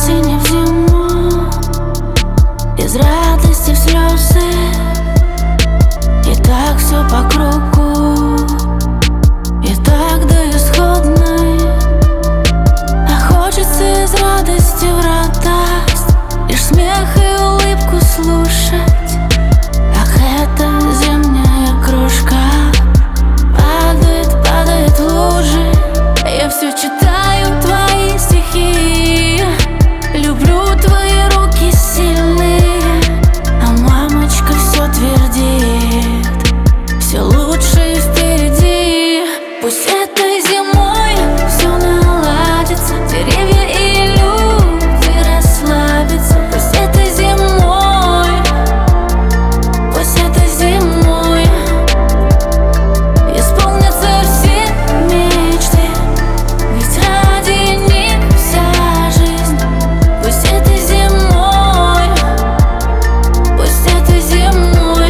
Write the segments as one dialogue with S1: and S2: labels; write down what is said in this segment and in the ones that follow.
S1: осени в зиму, из радости в слезы, и так все по кругу, и так до исходной. А хочется из радости в радость, лишь смех и улыбку слушать. Ах, эта зимняя кружка падает, падает в лужи. Я все читаю твои стихи, люблю твои руки сильные, а мамочка все твердит: все лучше впереди. Пусть этой зимой все наладится, деревья и люди расслабятся. Пусть этой зимой, пусть этой зимой исполнятся все мечты, ведь ради них вся жизнь. Пусть этой зимой, пусть этой зимой.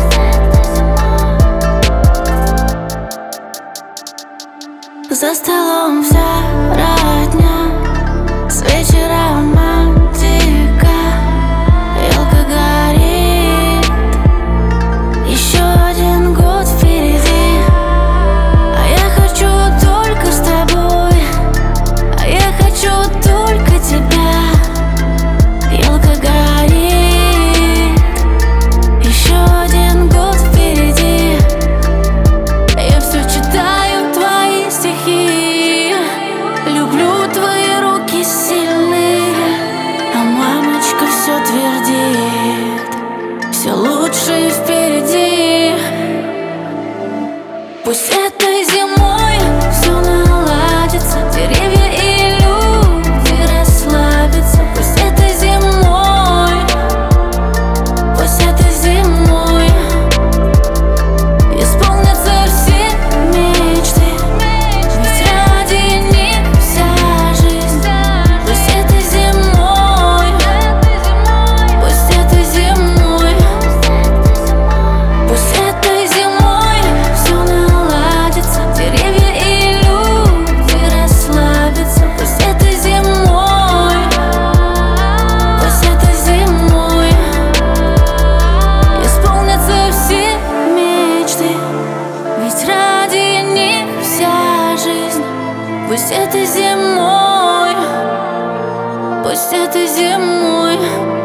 S1: За столом вся родня, с вечера романтика, елка горит, еще один год впереди. А я хочу только с тобой, а я хочу только тебя. Елка горит, еще один год впереди. Я все читаю твои стихи, люблю твои руки сильные, а мамочка все твердит: все лучше впереди. Пусть этой зимой все наладится, деревья и люди расслабятся. Пусть этой зимой, пусть этой зимой исполнятся все мечты, ведь ради них вся жизнь. Пусть этой зимой, пусть этой зимой, пусть этой зимой все наладится, деревья и люди расслабятся. Пусть этой зимой, пусть этой зимой исполнятся все мечты, ведь ради них вся жизнь. Пусть этой зимой, пусть этой зимой.